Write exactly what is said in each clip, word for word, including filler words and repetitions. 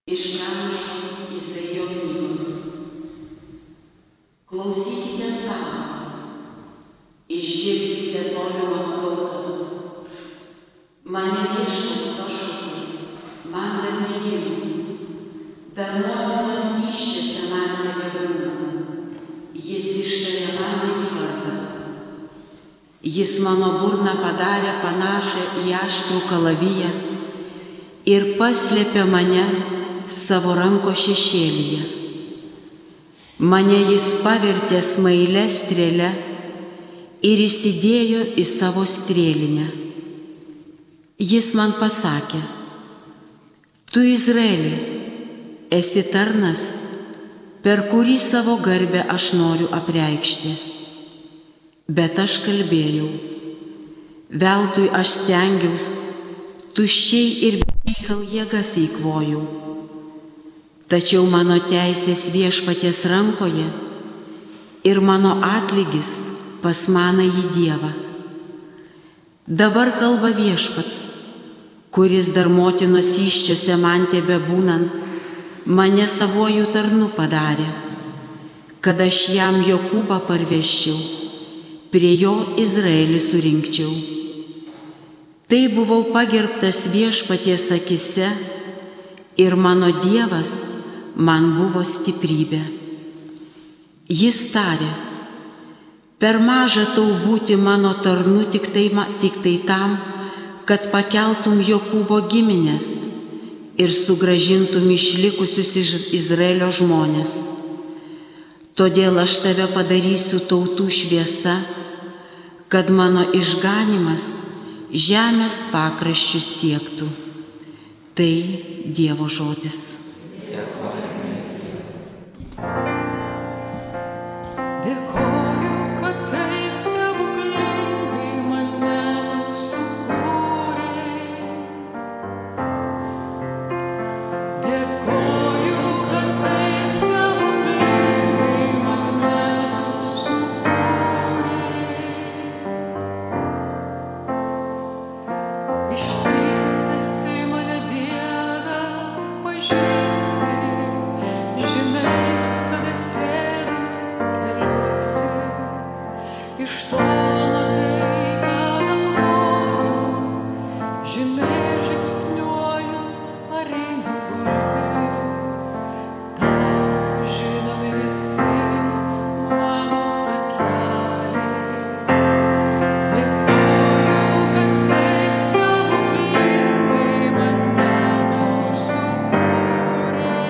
Iš pranašo Izaijo knygos. Klausykite savus, išgirskite tolimos tautos. Mane Viešpats pašaukė, man dar negimus, dar motinos įsčiose man nebebūna. Jis ištarė man į vardą. Jis mano burną padarė panašią į aštrų kalaviją ir paslėpė mane savo ranko šešėlyje. Mane jis pavertė smailę strėlę ir įsidėjo į savo strėlinę. Jis man pasakė: tu, Izraeli, esi tarnas, per kurį savo garbę aš noriu apreikšti. Bet aš kalbėjau, veltui aš stengiaus, tuščiai ir bereikal jėgas eikvojau. Tačiau mano teisės Viešpaties rankoje ir mano atlygis pas manąjį Dievą. Dabar kalba Viešpats, kuris dar motinos įsčiose man tebebūnant, mane savuoju tarnu padarė, kad aš jam Jokūbą parvežčiau, prie jo Izraelį surinkčiau. Tai buvau pagerbtas Viešpaties akise ir mano Dievas man buvo stiprybė. Jis tarė: per maža tau būti mano tarnu tik tai, tik tai tam, kad pakeltum Jokūbo giminės ir sugrąžintum išlikusius iš Izraelio žmonės. Todėl aš tave padarysiu tautų šviesa, kad mano išganimas žemės pakraščius siektų. Tai Dievo žodis. Dėkoju, kad taip stebuklingai mane tu sukūrei. Dėkoju, kad taip stebuklingai mane tu sukūrei. Išties esi mane Dieve pažįsti, žinai, kad esi iš tolo matai, ką galvoju, žinai, žingsniuoju ar einu gulti. Tau žinomi visi mano takeliai. Dėkoju, kad taip stebuklingai mane tu sukūrei.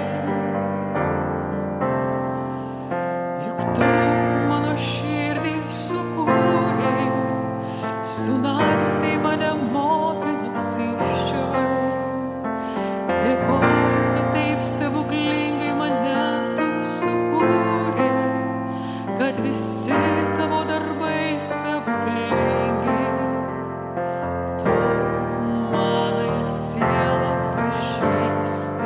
Juk tu mano širdį sukūrei, sunarstei mane motinos įsčioj. Dėkoju, kad taip stebuklingai mane tu sukūrei, kad visi tavo darbai stebuklingi. Tu manai sielą pažįsti.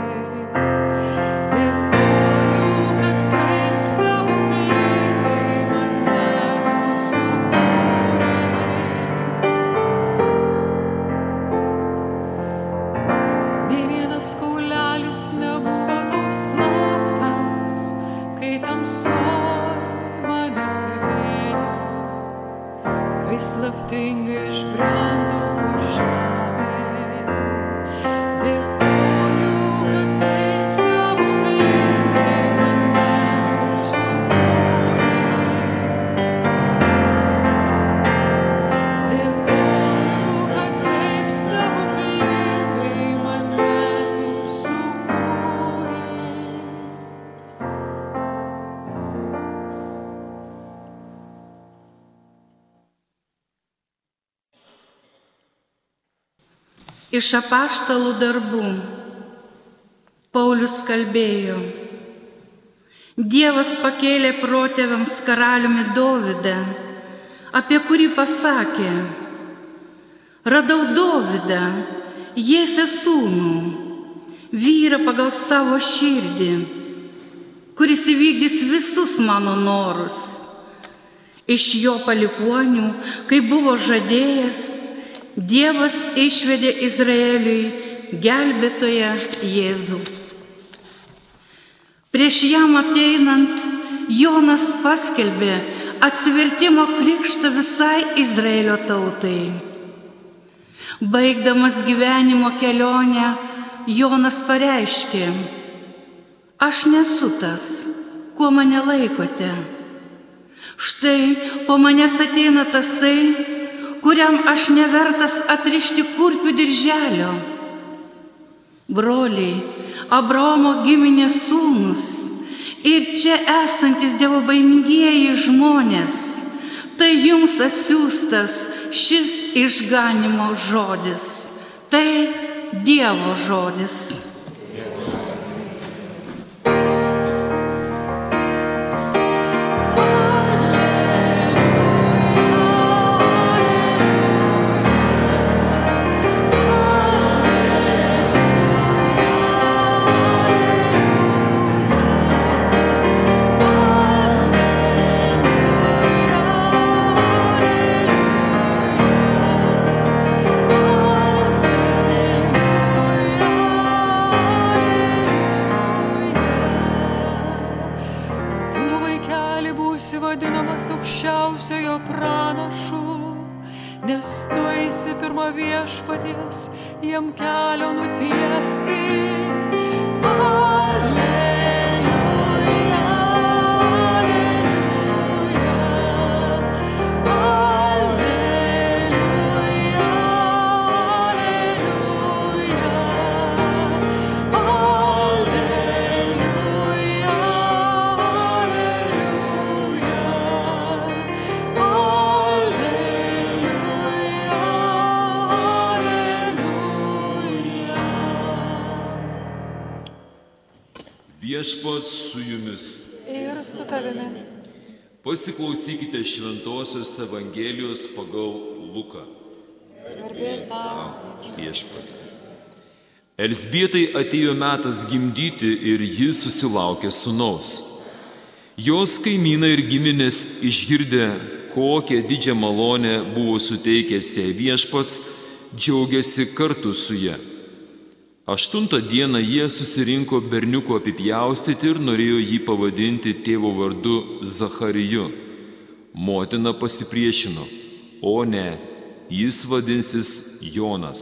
Kaulelis nebuvo tau slaptas, kai tamsoj mane tvėrė, kai slaptingai išbrendau po žemę. Dėkoju, kad taip stebuklingai mane tu sukūrei. Dėkoju, kad taip stebuklingai mane Iš apaštalų darbų Paulius kalbėjo: Dievas pakėlė protėviams karaliumi Dovydą, apie kurį pasakė: radau Dovydą, Jesės sūnų, vyrą pagal savo širdį, kuris įvykdys visus mano norus. Iš jo palikuonių, kaip buvo žadėjęs, Dievas išvedė Izraeliui gelbėtoją Jėzų. Prieš jam ateinant, Jonas paskelbė atsivertimo krikštą visai Izraelio tautai. Baigdamas gyvenimo kelionę, Jonas pareiškė: aš nesu tas, kuo mane laikote. Štai po manęs ateina tasai, kuriam aš nevertas atrišti kurpių dirželio. Broliai, Abraomo giminės sūnus ir čia esantis dievobaimingieji žmonės, tai jums atsiųstas šis išganimo žodis, tai Dievo žodis. Vadinamas aukščiausiojo pranašu, nes tu eisi pirma viešpaties jam kelio nutiesti. Alleluja, alleluja, alleluja, Viešpats su jumis. Ir su tavimi. Pasiklausykite Šventosios Evangelijos pagal Luką. Garbė tau. Viešpatie. Elzbietai atėjo metas gimdyti ir ji susilaukė sūnaus. Jos kaimynai ir giminės išgirdę, kokią didžią malonę buvo suteikęs jai Viešpats, džiaugiasi kartu su ja. Aštuntą dieną jie susirinko berniuko apipjaustyti ir norėjo jį pavadinti tėvo vardu Zachariju. Motina pasipriešino: o ne, jis vadinsis Jonas.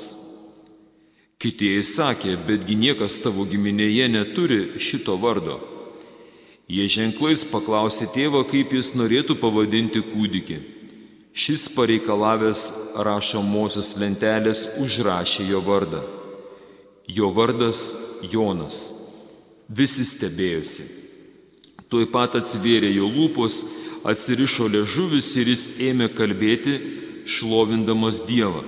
Kiti sakė: betgi niekas tavo giminėje neturi šito vardo. Jie ženklais paklausė tėvą, kaip jis norėtų pavadinti kūdikį. Šis pareikalavęs rašomosios lentelės užrašė jo vardą. Jo vardas Jonas. Visi stebėjosi. Tuoj pat atsivėrė jo lūpos, atsirišo liežuvis ir jis ėmė kalbėti, šlovindamas Dievą.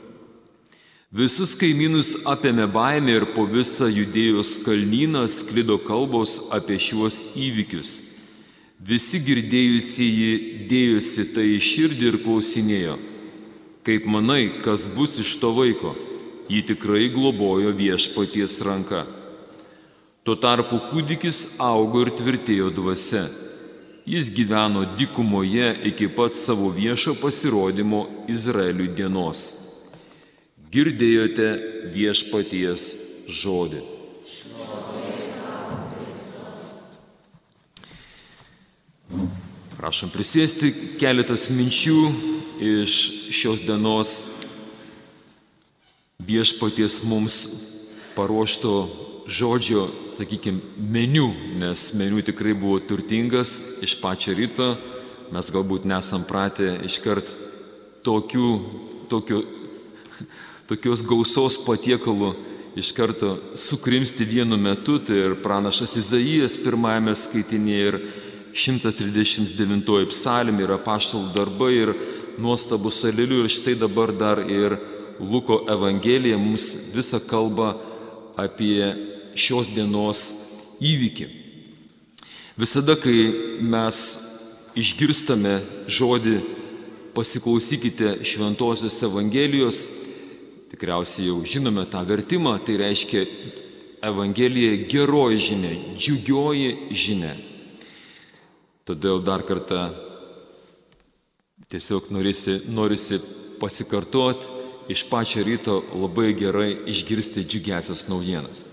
Visus kaimynus apėmė baimė ir po visą Judėjos kalnyną sklido kalbos apie šiuos įvykius. Visi girdėjusieji dėjosi tai į širdį ir klausinėjo: kaip manai, kas bus iš to vaiko? Jį tikrai globojo Viešpaties ranka. Tuo tarpu kūdikis augo ir tvirtėjo dvasia. Jis gyveno dykumoje iki pat savo viešo pasirodymo Izraeliui dienos. Girdėjote Viešpaties žodį. Prašom prisėsti, keletas minčių iš šios dienos Viešpaties mums paruošto žodžio, sakykime, meniu, nes meniu tikrai buvo turtingas iš pačio ryto. Mes galbūt nesam pratę iškart tokių, tokių, tokios gausos patiekalų iš karto sukrimsti vienu metu. Tai ir pranašas Izaijas pirmajame skaitinėje, ir šimtas trisdešimt devintoji psalmė, ir apaštalų darbai, ir nuostabus alelių. Ir štai dabar dar ir Luko Evangelija mums visą kalba apie šios dienos įvykį. Visada, kai mes išgirstame žodį pasiklausykite Šventosios Evangelijos, tikriausiai jau žinome tą vertimą, tai reiškia Evangelija geroji žinia, džiugioji žinia. Todėl dar kartą tiesiog norisi, norisi pasikartoti, iš pačio ryto labai gerai išgirsti džiugiasias naujienas.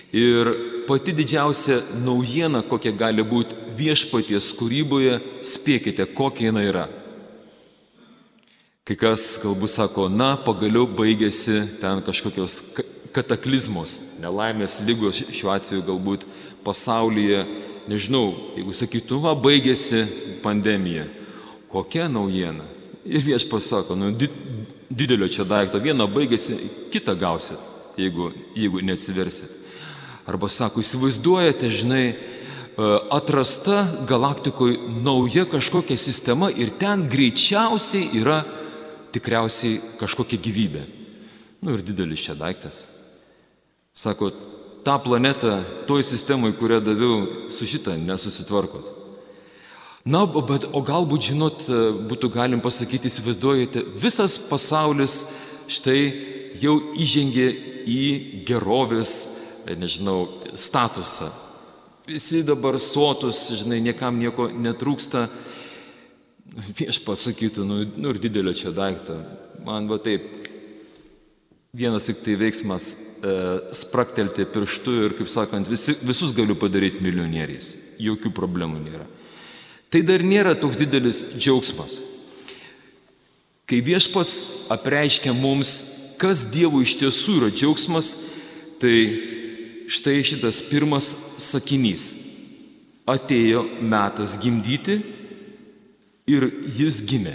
Ir pati didžiausia naujiena, kokia gali būti viešpaties kūryboje, spėkite, kokia jinai yra. Kai kas galbūt sako, na, pagaliau baigėsi ten kažkokios kataklizmos, nelaimės, lygos, šiuo atveju galbūt pasaulyje, nežinau, jeigu sakytų, va, baigėsi pandemija. Kokia naujiena? Ir viešpats sako, nu, didelio čia daikto, vieną baigėsi, kitą gausit, jeigu, jeigu neatsiversit. Arba sako, įsivaizduojate, žinai, atrasta galaktikoje nauja kažkokia sistema ir ten greičiausiai yra tikriausiai kažkokia gyvybė. Nu ir didelis čia daiktas. Sako, tą planetą, toj sistemai, kurią daviau, su šitą nesusitvarkot. Na, bet, o galbūt, žinot, būtų galim pasakyti, įsivaizduojate, visas pasaulis štai jau įžengė į gerovės, nežinau, statusą. Visi dabar sotus, žinai, niekam nieko netrūksta. Vieš pasakytų, nu, nu ir didelio čia daikto. Man va taip, vienas tik tai veiksmas e, spraktelti pirštu ir, kaip sakant, visi, visus galiu padaryti milijonieriais. Jokių problemų nėra. Tai dar nėra toks didelis džiaugsmas. Kai viešpats apreiškia mums, kas Dievui iš tiesų yra džiaugsmas, tai štai šitas pirmas sakinys. Atėjo metas gimdyti ir jis gimė.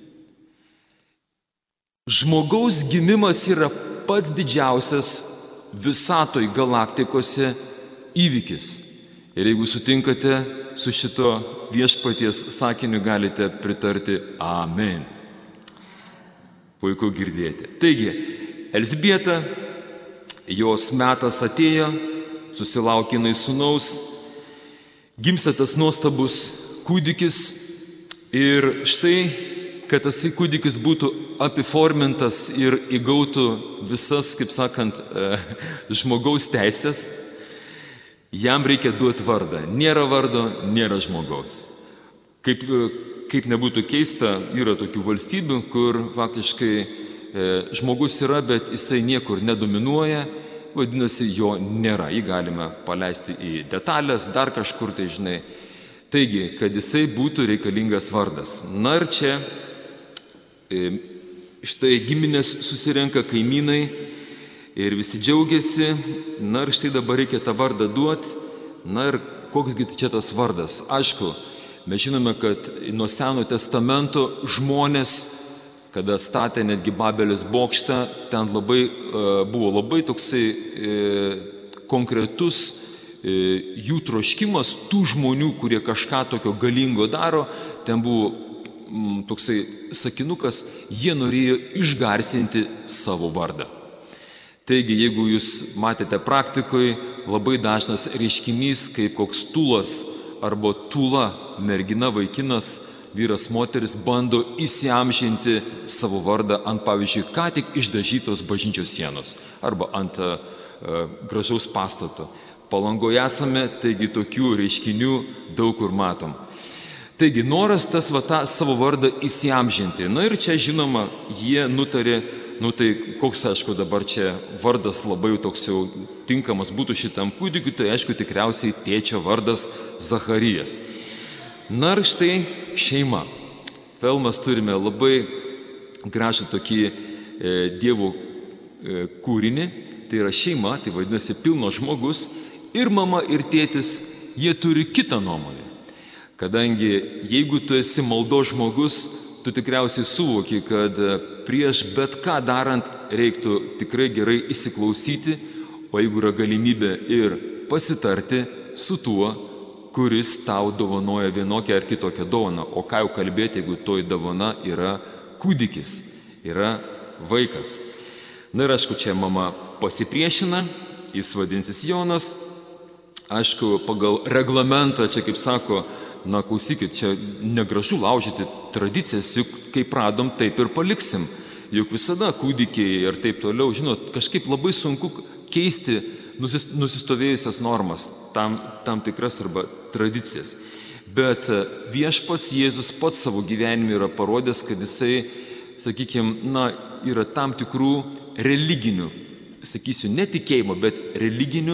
Žmogaus gimimas yra pats didžiausias visatoj galaktikose įvykis. Ir jeigu sutinkate su šito viešpaties sakiniu, galite pritarti Amen. Puiku girdėti. Taigi, Elzbieta, jos metas atėjo, susilaukė jinai sūnaus, gimsta tas nuostabus kūdikis ir štai, kad tas kūdikis būtų apiformintas ir įgautų visas, kaip sakant, žmogaus teisės, jam reikia duoti vardą. Nėra vardo, nėra žmogaus. Kaip, kaip nebūtų keista, yra tokių valstybių, kur faktiškai e, žmogus yra, bet jisai niekur nedominuoja, vadinasi, jo nėra. Jį galime paleisti į detalės, dar kažkur tai, žinai. Taigi, kad jisai būtų reikalingas vardas. Na ir čia e, štai giminės susirenka, kaimynai ir visi džiaugiasi. Na ir štai dabar reikia tą vardą duoti. Na ir koksgi čia tas vardas? Aišku, mes žinome, kad nuo Seno testamento žmonės, kada statė netgi Babelės bokštą, ten labai, buvo labai toksai konkretus jų troškimas, tų žmonių, kurie kažką tokio galingo daro, ten buvo toksai sakinukas, jie norėjo išgarsinti savo vardą. Taigi, jeigu jūs matėte praktikoje, labai dažnas reiškinys, kaip koks tūlas arba tūla, mergina, vaikinas, vyras, moteris bando įsiamžinti savo vardą ant, pavyzdžiui, ką tik išdažytos bažnyčios sienos arba ant uh, gražaus pastato. Palangoje esame, taigi tokių reiškinių daug kur matom. Taigi, noras tas va, tą savo vardą įsiamžinti. Na ir čia, žinoma, jie nutarė, nu tai koks, aišku, dabar čia vardas labai toks jau tinkamas būtų šitam kūdikiu, tai aišku, tikriausiai tėčio vardas Zacharijas. Na ir štai šeima. Vėl mes turime labai gražų tokį e, dievų e, kūrinį, tai yra šeima, tai vadinasi pilnas žmogus, ir mama, ir tėtis, jie turi kitą nuomonę. Kadangi jeigu tu esi maldos žmogus, tu tikriausiai suvoki, kad prieš bet ką darant reiktų tikrai gerai įsiklausyti, o jeigu yra galimybė ir pasitarti su tuo, kuris tau dovanoja vienokią ar kitokią dovaną. O ką jau kalbėti, jeigu toj dovana yra kūdikis, yra vaikas. Na ir aišku, čia mama pasipriešina, jis vadinsis Jonas. Aišku, pagal reglamentą, čia kaip sako, na klausykit, čia negražu laužyti tradicijas, juk kaip radom, taip ir paliksim. Juk visada kūdikiai ir taip toliau, žinot, kažkaip labai sunku keisti nusistovėjusias normas, tam, tam tikras arba tradicijas. Bet viešpats Jėzus pats savo gyvenime yra parodęs, kad jisai, sakykime, na, yra tam tikrų religinių, sakysiu, netikėjimo, bet religinių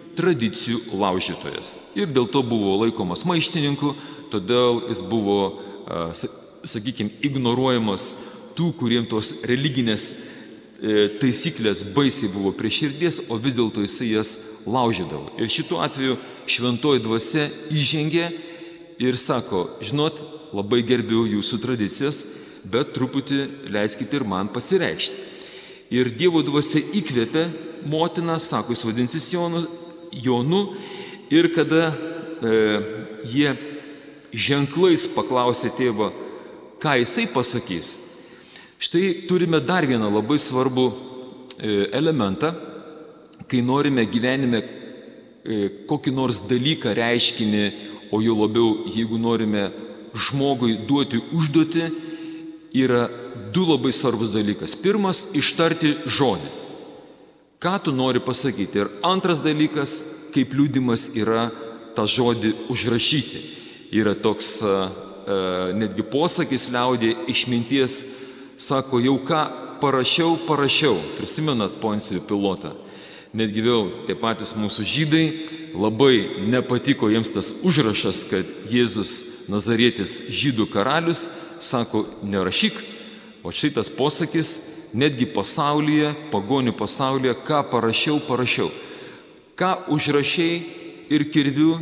tradicijų laužytojas. Ir dėl to buvo laikomas maištininku, todėl jis buvo, sakykime, ignoruojamas tų, kuriems tos religinės taisyklės baisiai buvo prie širdies, o vis dėlto jisai jas laužydavo. Ir šituo atveju šventoji dvasia įžengė ir sako, žinot, labai gerbiu jūsų tradicijas, bet truputį leiskite ir man pasireikšti. Ir Dievo dvasia įkvėpė motiną, sako, jis vadinsis Jonu, Jonu ir kada e, jie ženklais paklausė tėvą, ką jisai pasakys. Štai turime dar vieną labai svarbų elementą, kai norime gyvenime kokį nors dalyką, reiškinį, o jo labiau, jeigu norime žmogui duoti užduotį, yra du labai svarbus dalykas. Pirmas – ištarti žodį. Ką tu nori pasakyti? Ir antras dalykas, kaip liudimas, yra tą žodį užrašyti. Yra toks netgi posakis liaudėje išminties, sako, jau ką parašiau, parašiau. Prisimenat Poncijų Pilotą. Netgi vėl tie patys mūsų žydai labai nepatiko jiems tas užrašas, kad Jėzus Nazarietis žydų karalius, sako, nerašyk. O šitas posakis netgi pasaulyje, pagonių pasaulyje, ką parašiau, parašiau. Ką užrašiai ir kirviu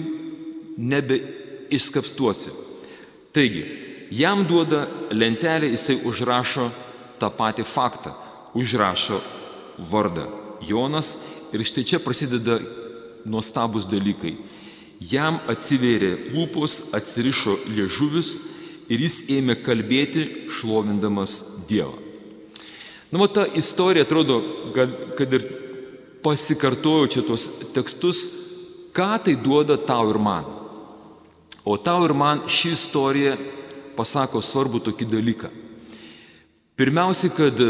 nebeišskapstuosi. Taigi, jam duoda lentelę, jisai užrašo tą patį faktą, užrašo vardą Jonas ir štai čia prasideda nuostabus dalykai. Jam atsivėrė lūpos, atsirišo liežuvis ir jis ėmė kalbėti, šlovindamas Dievą. Na, ta istorija atrodo, kad ir pasikartoju čia tos tekstus, ką tai duoda tau ir man. O tau ir man ši istorija pasako svarbų tokį dalyką. Pirmiausia, kad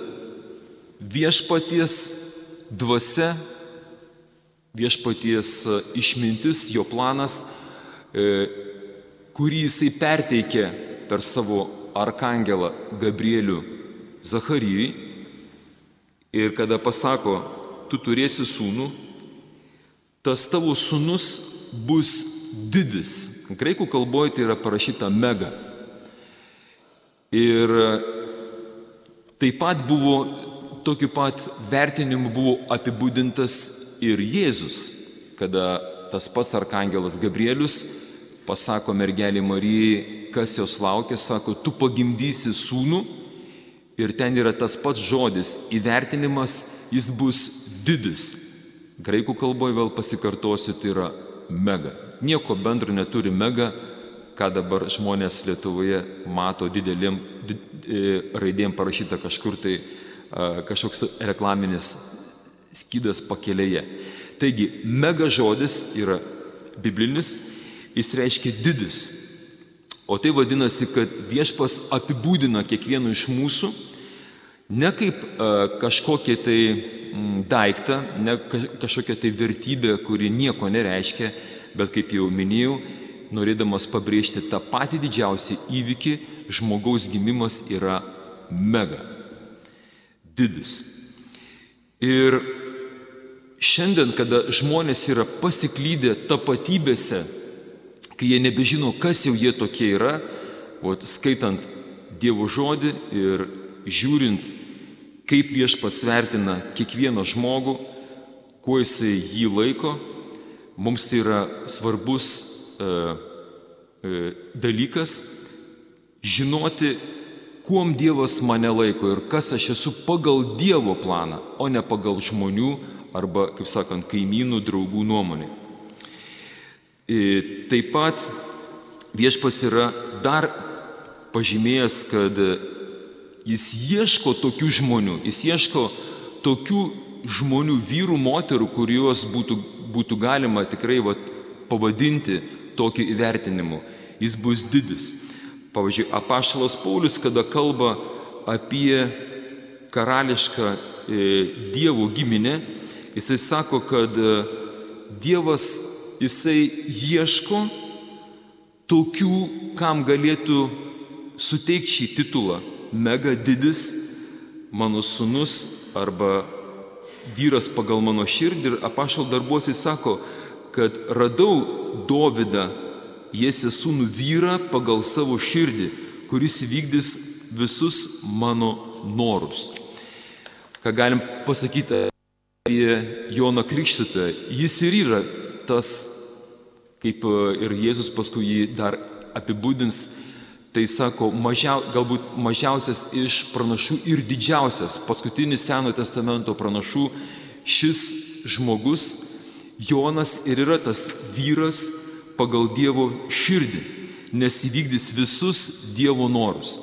viešpaties dvasia, viešpaties išmintis, jo planas, kurį jisai perteikė per savo arkangelą Gabrielių Zacharijui, ir kada pasako, tu turėsi sūnų, tas tavo sūnus bus didis. Graikų kalboje tai yra parašyta mega. Ir taip pat buvo, tokiu pat vertinimu buvo apibūdintas ir Jėzus, kada tas pats arkangelas Gabrielius pasako mergelei Marijai, kas jos laukia, sako, tu pagimdysi sūnų, ir ten yra tas pats žodis, įvertinimas, jis bus didis. Graikų kalboje vėl pasikartosiu, tai yra mega. Nieko bendro neturi mega, ką dabar žmonės Lietuvoje mato didelėm did, raidėm parašyta kažkur tai kažkoks reklaminis skydas pakelėje. Taigi, mega žodis yra biblinis, jis reiškia didis. O tai vadinasi, kad viešpas apibūdina kiekvieną iš mūsų ne kaip kažkokie tai daiktą, ne kažkokia tai vertybė, kuri nieko nereiškia, bet kaip jau minėjau, norėdamas pabrėžti tą patį didžiausią įvykį, žmogaus gimimas yra mega, didis. Ir šiandien, kada žmonės yra pasiklydę tapatybėse, kai jie nebežino, kas jau jie tokie yra, o skaitant Dievo žodį ir žiūrint, kaip viešpats vertina kiekvieną žmogų, kuo jisai jį laiko, mums tai yra svarbus e, e, dalykas žinoti, kuom Dievas mane laiko ir kas aš esu pagal Dievo planą, o ne pagal žmonių arba, kaip sakant, kaimynų, draugų nuomonė. E, taip pat viešpas yra dar pažymėjęs, kad jis ieško tokių žmonių, jis ieško tokių žmonių, vyrų, moterų, kuriuos būtų, būtų galima tikrai va, pavadinti tokiu įvertinimu. Jis bus didis. Pavyzdžiui, apaštalas Paulius, kada kalba apie karališką e, Dievo giminę, jisai sako, kad e, Dievas jisai ieško tokių, kam galėtų suteikti šį titulą. Mega didis, mano sūnus arba vyras pagal mano širdį ir apaštalų darbuose sako, kad radau Dovydą, Jesės sūnų vyrą pagal savo širdį, kuris įvykdys visus mano norus. Ką galim pasakyti apie Joną Krikštytoją? Jis ir yra tas, kaip ir Jėzus paskui jį dar apibūdins, tai sako, mažiau, galbūt mažiausias iš pranašų ir didžiausias, paskutinis Senojo testamento pranašų, šis žmogus, Jonas, ir yra tas vyras pagal Dievo širdį, nes įvykdys visus Dievo norus.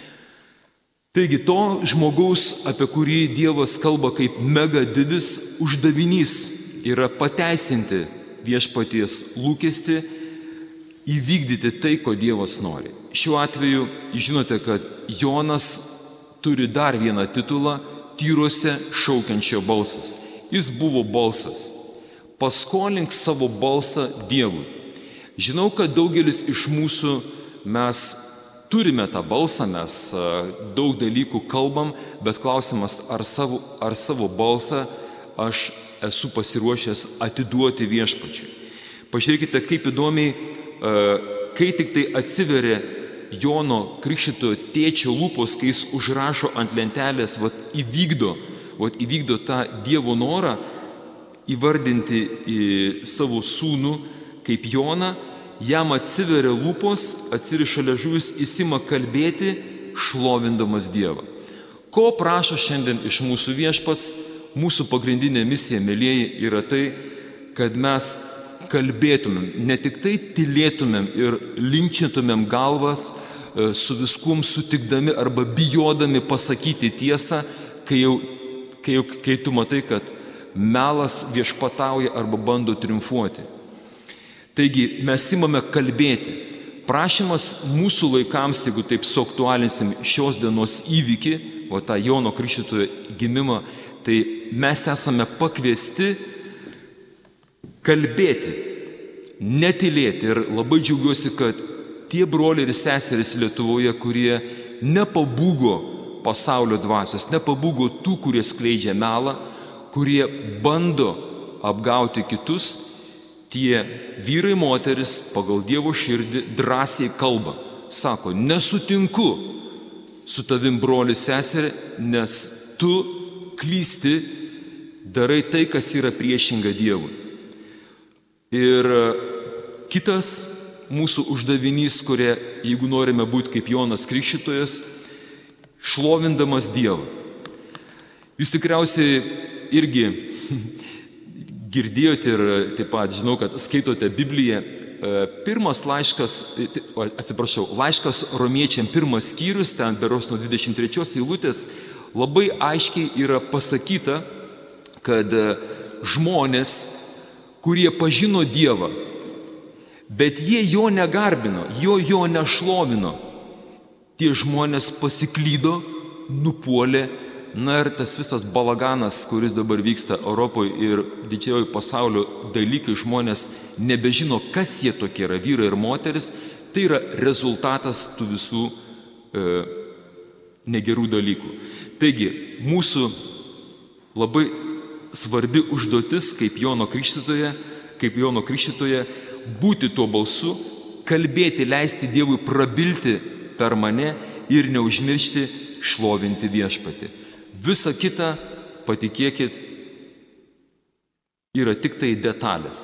Taigi to žmogaus, apie kurį Dievas kalba kaip mega didis uždavinys, yra pateisinti viešpaties lūkestį, įvykdyti tai, ko Dievas nori. Šiuo atveju žinote, kad Jonas turi dar vieną titulą – tyruose šaukiančio balsas. Jis buvo balsas. Paskolink savo balsą Dievui. Žinau, kad daugelis iš mūsų mes turime tą balsą, mes daug dalykų kalbam, bet klausimas, ar savo, ar savo balsą aš esu pasiruošęs atiduoti viešpačiui. Pažiūrėkite, kaip įdomiai, kai tik tai atsiveria Jono Krikštytojo tėčio lūpos, kai jis užrašo ant lentelės, vat, įvykdo, vat, įvykdo tą Dievo norą įvardinti į savo sūnų kaip Joną, jam atsiveria lūpos, atsiriša liežuvis, jis ima kalbėti, šlovindamas Dievą. Ko prašo šiandien iš mūsų viešpats? Mūsų pagrindinė misija, mielieji, yra tai, kad mes kalbėtumėm, ne tik tai tylėtumėm ir linkčintumėm galvas, su viskuom sutikdami arba bijodami pasakyti tiesą, kai, jau, kai, jau, kai tu matai, kad melas viešpatauja arba bando triumfuoti. Taigi mes imame kalbėti. Prašymas mūsų laikams, jeigu taip suaktualinsim šios dienos įvykį, o tą Jono Krikštytojo gimimą, tai mes esame pakviesti kalbėti, netylėti. Ir labai džiaugiuosi, kad tie broliai ir seserys Lietuvoje, kurie nepabūgo pasaulio dvasios, nepabūgo tų, kurie skleidžia melą, kurie bando apgauti kitus, tie vyrai, moteris pagal Dievo širdį drąsiai kalba. Sako, nesutinku su tavim, broli, seserė, nes tu klysti, darai tai, kas yra priešinga Dievui. Ir kitas mūsų uždavinys, kurie, jeigu norime būti kaip Jonas Krikštytojas, šlovindamas Dievą. Jūs tikriausiai irgi girdėjote ir taip pat žinau, kad skaitote Bibliją. Pirmas laiškas, atsiprašau, laiškas Romiečiam pirmas skyrius, ten berods nuo dvidešimt trečios eilutės, labai aiškiai yra pasakyta, kad žmonės, kurie pažino Dievą, bet jie jo negarbino, jo jo nešlovino, tie žmonės pasiklydo, nupuolė. Na ir tas visas balaganas, kuris dabar vyksta Europoje ir didžiojo pasaulio dalykai, žmonės nebežino, kas jie tokie yra, vyrai ir moteris, tai yra rezultatas tų visų e, negerų dalykų. Taigi, mūsų labai svarbi užduotis, kaip Jono Krikštytoje, kaip Jono Krikštytoje, būti tuo balsu, kalbėti, leisti Dievui prabilti per mane ir neužmiršti šlovinti viešpatį. Visa kita, patikėkit, yra tik tai detalės.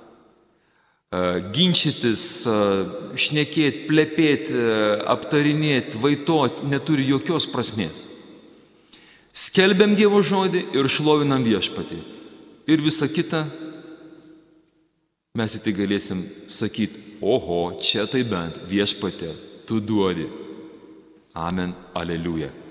Ginčytis, šnekėti, plepėti, aptarinėti, vaitoti neturi jokios prasmės. Skelbiam Dievo žodį ir šlovinam viešpatį. Ir visa kita, mes į tai galėsim sakyti, oho, čia tai bent viešpatė, tu duodi. Amen, aleliuja.